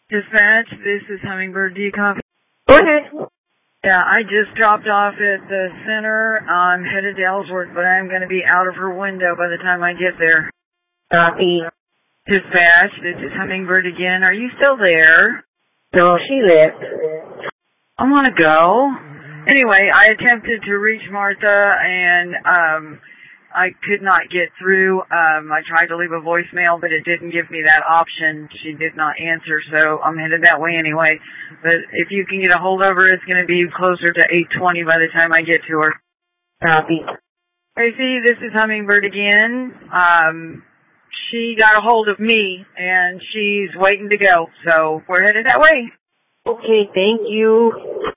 Dispatch, this is Hummingbird. Do you copy? Go ahead. Yeah, I just dropped off at the center. I'm headed to Ellsworth, but I'm going to be out of her window by the time I get there. Copy. Dispatch, this is Hummingbird again. Are you still there? No, she left. I want to go. Anyway, I attempted to reach Martha, and I could not get through. I tried to leave a voicemail, but it didn't give me that option. She did not answer, so I'm headed that way anyway. But if you can get a hold of her, it's going to be closer to 8:20 by the time I get to her. Copy. Tracy, this is Hummingbird again. She got a hold of me, and she's waiting to go, so we're headed that way. Okay, thank you.